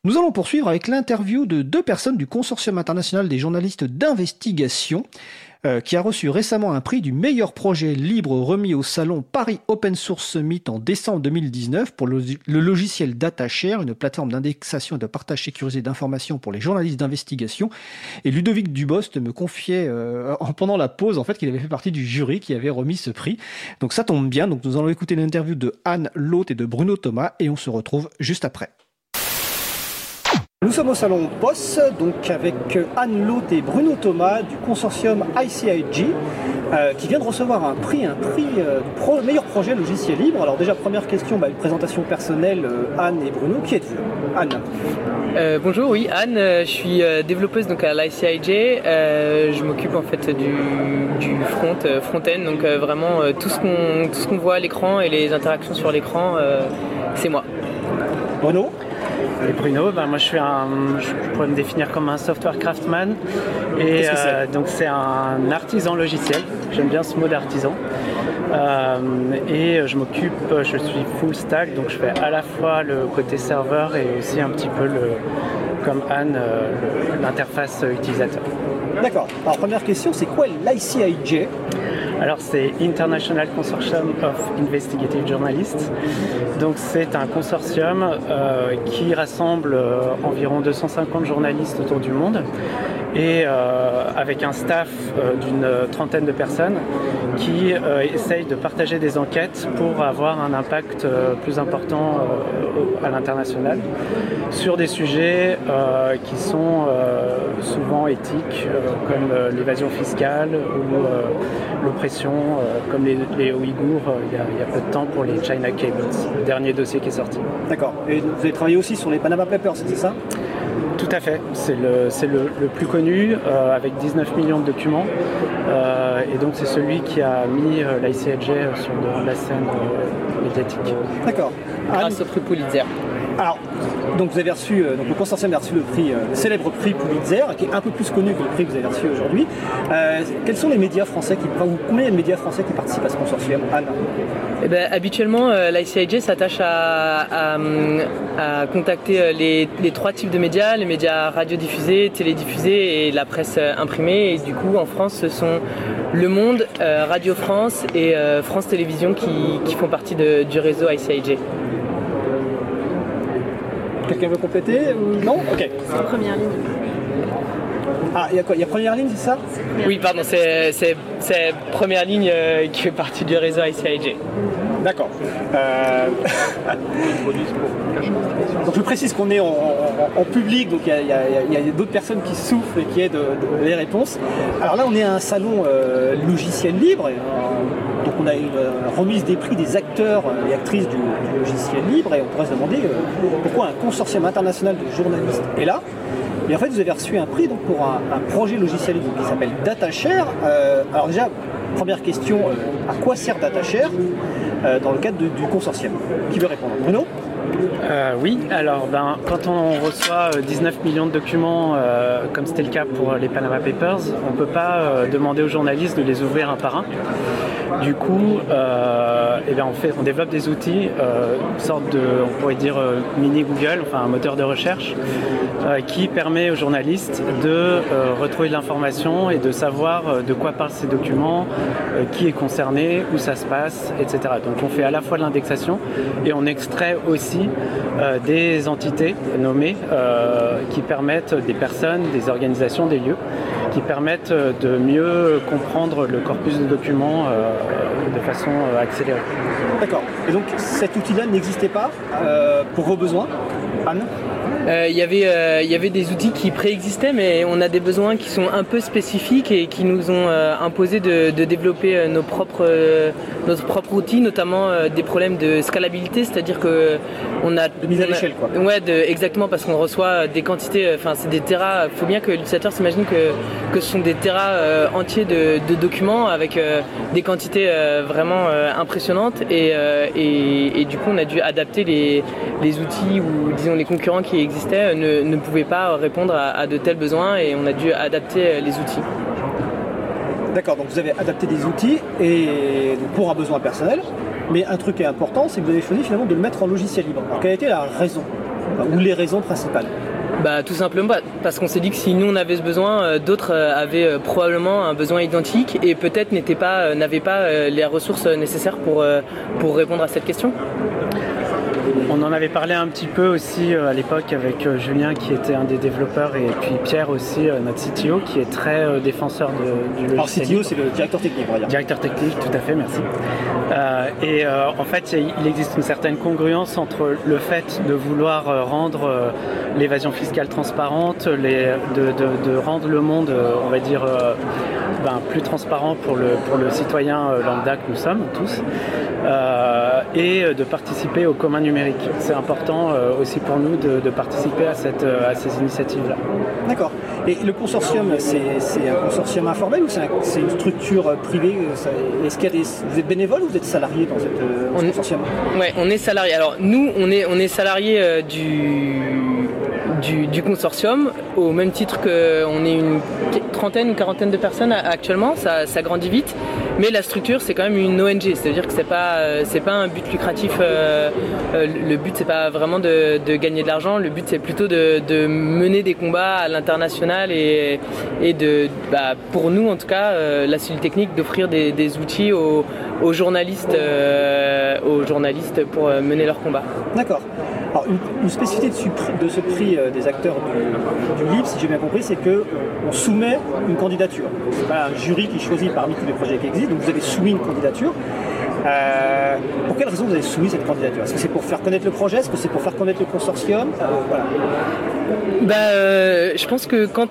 Nous allons poursuivre avec l'interview de deux personnes du Consortium international des journalistes d'investigation qui a reçu récemment un prix du meilleur projet libre remis au salon Paris Open Source Summit en décembre 2019 pour le logiciel DataShare, une plateforme d'indexation et de partage sécurisé d'informations pour les journalistes d'investigation. Et Ludovic Dubost me confiait pendant la pause en fait qu'il avait fait partie du jury qui avait remis ce prix. Donc ça tombe bien, donc nous allons écouter l'interview de Anne Loth et de Bruno Thomas et on se retrouve juste après. Nous sommes au salon POS, donc avec Anne Loth et Bruno Thomas du consortium ICIG qui vient de recevoir un prix du meilleur projet logiciel libre. Alors déjà, première question, une présentation personnelle, Anne et Bruno, qui êtes-vous? Anne. Bonjour, oui, Anne, je suis développeuse donc, à l'ICIG, je m'occupe en fait du front-end, donc vraiment tout ce qu'on voit à l'écran et les interactions sur l'écran, c'est moi. Bruno. Et Bruno, moi je pourrais me définir comme un software craftsman et donc c'est un artisan logiciel, j'aime bien ce mot d'artisan et je suis full stack, donc je fais à la fois le côté serveur et aussi un petit peu comme Anne, l'interface utilisateur. D'accord, alors première question, c'est quoi l'ICIG ? Alors c'est International Consortium of Investigative Journalists. Donc c'est un consortium qui rassemble environ 250 journalistes autour du monde et avec un staff d'une trentaine de personnes qui essayent de partager des enquêtes pour avoir un impact plus important à l'international sur des sujets qui sont souvent éthiques comme l'évasion fiscale ou l'oppression comme les Ouïghours il y a peu de temps pour les China Cables, le dernier dossier qui est sorti. D'accord. Et vous avez travaillé aussi sur les Panama Papers, c'est ça ? Tout à fait, c'est le plus connu avec 19 millions de documents et donc c'est celui qui a mis l'ICIG sur le devant de la scène médiatique. D'accord. Grâce au prix Pulitzer. Alors, donc vous avez reçu, le consortium a reçu le prix, le célèbre prix Pulitzer, qui est un peu plus connu que le prix que vous avez reçu aujourd'hui. Quels sont les médias français combien de médias français qui participent à ce consortium, Anne ? Habituellement, l'ICIG s'attache à contacter les trois types de médias, les médias radiodiffusés, télédiffusés et la presse imprimée. Et du coup, en France, ce sont Le Monde, Radio France et France Télévisions qui font partie du réseau ICIG. Quelqu'un veut compléter ou non ? Ok. C'est première ligne. Ah, il y a quoi ? Il y a première ligne, c'est ça ? Oui, pardon, c'est première ligne qui fait partie du réseau ICIG. D'accord. Donc je précise qu'on est en public, donc il y a d'autres personnes qui soufflent et qui aident les réponses. Alors là, on est à un salon logiciel libre. Donc on a une remise des prix des acteurs et actrices du logiciel libre et on pourrait se demander pourquoi un consortium international de journalistes est là. Et en fait, vous avez reçu un prix donc, pour un projet logiciel libre qui s'appelle DataShare. Alors déjà, première question, à quoi sert DataShare dans le cadre du consortium ? Qui veut répondre ? Bruno ? Oui, alors quand on reçoit 19 millions de documents, comme c'était le cas pour les Panama Papers, on ne peut pas demander aux journalistes de les ouvrir un par un. Du coup, on développe des outils, une sorte de, on pourrait dire, mini Google, enfin un moteur de recherche, qui permet aux journalistes de retrouver de l'information et de savoir de quoi parlent ces documents, qui est concerné, où ça se passe, etc. Donc on fait à la fois de l'indexation et on extrait aussi des entités nommées qui permettent, des personnes, des organisations, des lieux, qui permettent de mieux comprendre le corpus de documents de façon accélérée. D'accord. Et donc cet outil-là n'existait pas pour vos besoins, Anne ? Il y avait des outils qui préexistaient, mais on a des besoins qui sont un peu spécifiques et qui nous ont imposé de développer notre propre outil, notamment des problèmes de scalabilité, c'est-à-dire que on a de mise à l'échelle, quoi. Ouais, exactement, parce qu'on reçoit des quantités, c'est des terras. Il faut bien que l'utilisateur s'imagine que ce sont des terras entiers de documents avec des quantités vraiment impressionnantes et du coup on a dû adapter les outils ou disons les concurrents qui existaient ne pouvaient pas répondre à de tels besoins et on a dû adapter les outils. D'accord, donc vous avez adapté des outils et pour un besoin personnel, mais un truc qui est important, c'est que vous avez choisi finalement de le mettre en logiciel libre. Alors quelle a été la raison ? Ou les raisons principales? Tout simplement parce qu'on s'est dit que si nous on avait ce besoin, d'autres avaient probablement un besoin identique et peut-être n'avaient pas les ressources nécessaires pour répondre à cette question. On en avait parlé un petit peu aussi à l'époque avec Julien qui était un des développeurs et puis Pierre aussi, notre CTO qui est très défenseur du logiciel. Alors CTO c'est le directeur technique, on va dire. Directeur technique, tout à fait, merci. En fait il existe une certaine congruence entre le fait de vouloir rendre l'évasion fiscale transparente, de rendre le monde, on va dire, plus transparent pour le citoyen lambda que nous sommes tous, et de participer au commun numérique. C'est important aussi pour nous de participer à ces initiatives-là. D'accord. Et le consortium, c'est un consortium informel ou c'est une structure privée? Est-ce qu'il y a vous êtes bénévole ou vous êtes salarié dans ce consortium? Ouais, on est salarié. Alors nous, on est salarié du consortium, au même titre qu'on est une trentaine ou quarantaine de personnes actuellement, ça grandit vite, mais la structure c'est quand même une ONG, c'est-à-dire que c'est pas un but lucratif, le but c'est pas vraiment de gagner de l'argent, le but c'est plutôt de mener des combats à l'international et pour nous en tout cas, la cellule technique d'offrir des outils aux journalistes pour mener leur combat. D'accord. Alors, une spécificité de ce prix des acteurs du livre, si j'ai bien compris, c'est qu'on soumet une candidature. C'est pas un jury qui choisit parmi tous les projets qui existent, donc vous avez soumis une candidature. Pour quelle raison vous avez soumis cette candidature? Est-ce que c'est pour faire connaître le projet? Est-ce que c'est pour faire connaître le consortium? Voilà. Je pense que quand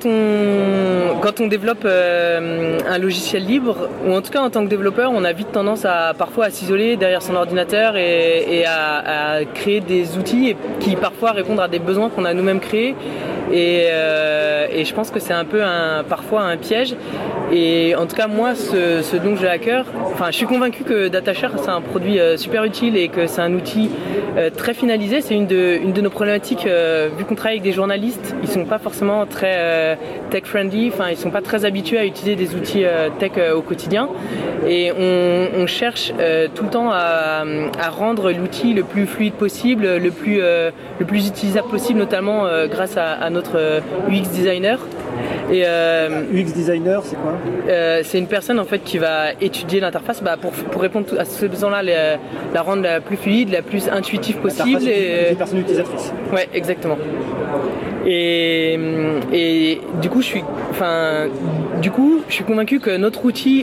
on développe un logiciel libre, ou en tout cas en tant que développeur, on a vite tendance parfois à s'isoler derrière son ordinateur et à créer des outils qui parfois répondent à des besoins qu'on a nous-mêmes créés. Et je pense que c'est un peu parfois un piège. Et en tout cas moi, ce dont j'ai à cœur, je suis convaincu que DataShare c'est un produit super utile et que c'est un outil très finalisé. C'est une de nos problématiques, vu qu'on travaille avec des journalistes, ils sont pas forcément très tech friendly, ils sont pas très habitués à utiliser des outils tech au quotidien. Et on cherche tout le temps à rendre l'outil le plus fluide possible, le plus utilisable possible, notamment grâce à notre UX designer. Et UX designer, c'est quoi? C'est une personne en fait qui va étudier l'interface pour répondre à ce besoin-là, la rendre la plus fluide, la plus intuitive possible. Des personnes utilisatrices. Ouais, exactement. Et du coup, je suis convaincu que notre outil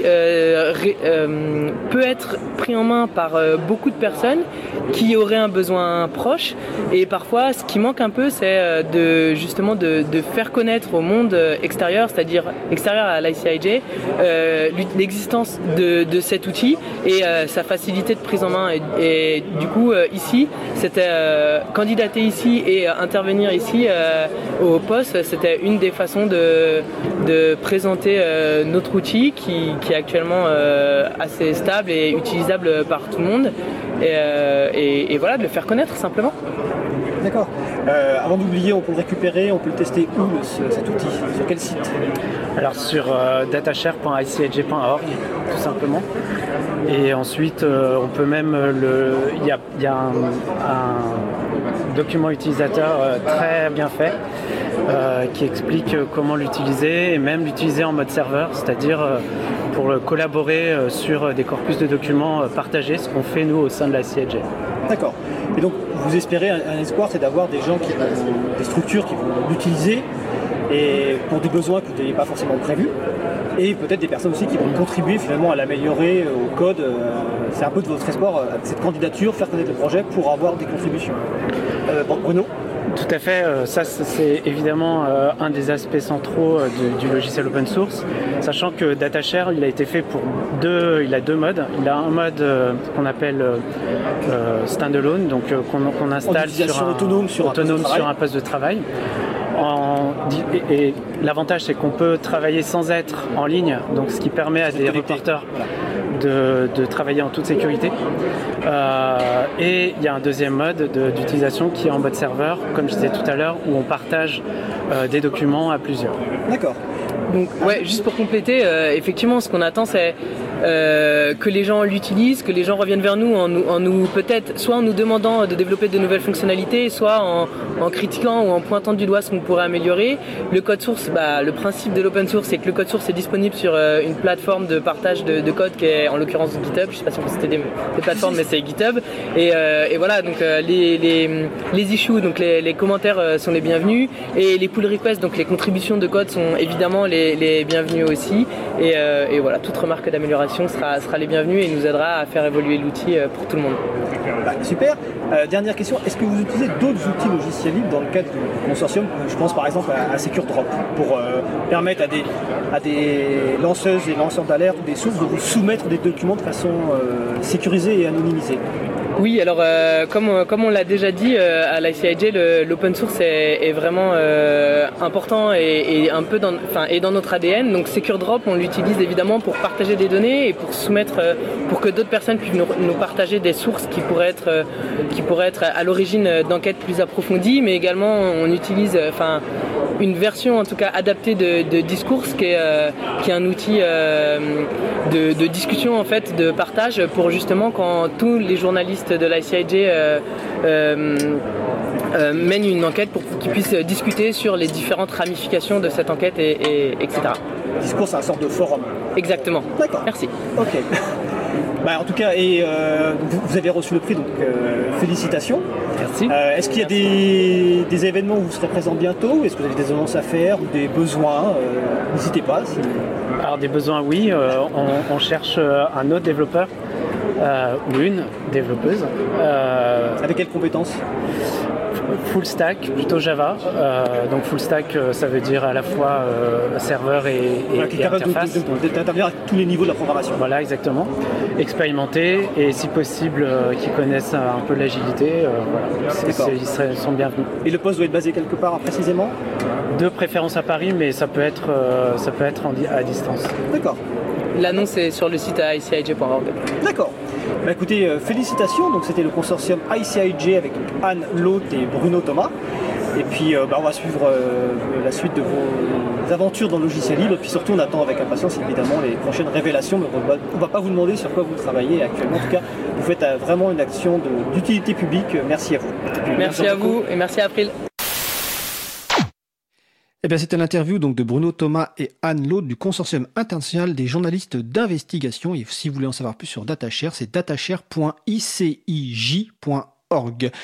peut être pris en main par beaucoup de personnes qui auraient un besoin proche. Et parfois, ce qui manque un peu, c'est de faire connaître au monde extérieur, c'est-à-dire extérieur à l'ICIJ, l'existence de cet outil et sa facilité de prise en main. Et du coup, ici, c'était candidater ici et intervenir ici au poste, c'était une des façons de présenter notre outil qui est actuellement assez stable et utilisable par tout le monde et voilà, de le faire connaître simplement. D'accord. Avant d'oublier, on peut le récupérer, on peut le tester où cet outil? Sur quel site? Alors sur datashare.icij.org tout simplement. Et ensuite on peut même il y a un document utilisateur très bien fait qui explique comment l'utiliser et même l'utiliser en mode serveur, c'est-à-dire pour collaborer sur des corpus de documents partagés, ce qu'on fait nous au sein de la CIJ. D'accord. Et donc vous espérez un espoir, c'est d'avoir des gens des structures qui vont l'utiliser et pour des besoins que vous n'aviez pas forcément prévus, et peut-être des personnes aussi qui vont contribuer finalement à l'améliorer au code. C'est un peu de votre espoir, cette candidature, faire connaître le projet pour avoir des contributions. Bruno? Tout à fait, ça c'est évidemment un des aspects centraux du logiciel open source, sachant que DataShare il a été fait il a deux modes. Il a un mode qu'on appelle standalone, donc qu'on installe autonome sur un poste de travail. Et l'avantage c'est qu'on peut travailler sans être en ligne, donc ce qui permet à des reporters de travailler en toute sécurité. Et il y a un deuxième mode d'utilisation qui est en mode serveur, comme je disais tout à l'heure, où on partage des documents à plusieurs. D'accord. Donc ouais, juste pour compléter, effectivement, ce qu'on attend, c'est que les gens l'utilisent, que les gens reviennent vers nous en nous peut-être, soit en nous demandant de développer de nouvelles fonctionnalités, soit en critiquant ou en pointant du doigt ce qu'on pourrait améliorer. Le code source, le principe de l'open source, c'est que le code source est disponible sur une plateforme de partage de code qui est en l'occurrence GitHub. Je sais pas si on peut citer des plateformes, mais c'est GitHub. Et voilà, donc les issues, donc les commentaires sont les bienvenus, et les pull requests, donc les contributions de code sont évidemment les bienvenus aussi. Et voilà, toute remarque d'amélioration sera les bienvenues et nous aidera à faire évoluer l'outil pour tout le monde. Super. Dernière question, est-ce que vous utilisez d'autres outils logiciels libres dans le cadre du consortium? Je pense par exemple à SecureDrop pour permettre à des lanceuses et lanceurs d'alerte ou des sources de vous soumettre des documents de façon sécurisée et anonymisée. Oui, alors comme on l'a déjà dit à l'ICIJ, l'open source est vraiment important et un peu dans notre ADN. Donc SecureDrop, on l'utilise évidemment pour partager des données et pour soumettre, pour que d'autres personnes puissent nous partager des sources qui pourraient être à l'origine d'enquêtes plus approfondies, mais également on utilise une version en tout cas adaptée de Discourse qui est un outil de discussion en fait, de partage pour justement quand tous les journalistes de l'ICIJ mènent une enquête pour qu'ils puissent discuter sur les différentes ramifications de cette enquête etc. Discours, c'est un sorte de forum. Exactement. D'accord. Merci. Ok. En tout cas, vous avez reçu le prix, donc félicitations. Merci. Est-ce qu'il y a des événements où vous serez présent bientôt? Est-ce que vous avez des annonces à faire ou des besoins? N'hésitez pas. Alors des besoins, oui. On cherche un autre développeur ou une développeuse. Avec quelles compétences? Full stack, plutôt Java. Donc full stack, ça veut dire à la fois serveur et interface. D'intervenir à tous les niveaux de la programmation. Voilà, exactement. Expérimenté et si possible qui connaissent un peu l'agilité. Voilà. Ils sont bienvenus. Et le poste doit être basé quelque part précisément? De préférence à Paris, mais ça peut être à distance. D'accord. L'annonce est sur le site icij.org. D'accord. Écoutez, félicitations. Donc c'était le consortium ICIJ avec Anne Lhot et Bruno Thomas. Et puis on va suivre la suite de vos aventures dans le logiciel libre. Et puis surtout on attend avec impatience évidemment les prochaines révélations. Mais on ne va pas vous demander sur quoi vous travaillez actuellement. En tout cas, vous faites vraiment une action d'utilité publique. Merci à vous. Merci à vous et merci à April. C'était l'interview donc de Bruno Thomas et Anne Lhot du Consortium international des journalistes d'investigation. Et si vous voulez en savoir plus sur DataShare, c'est datashare.icij.org.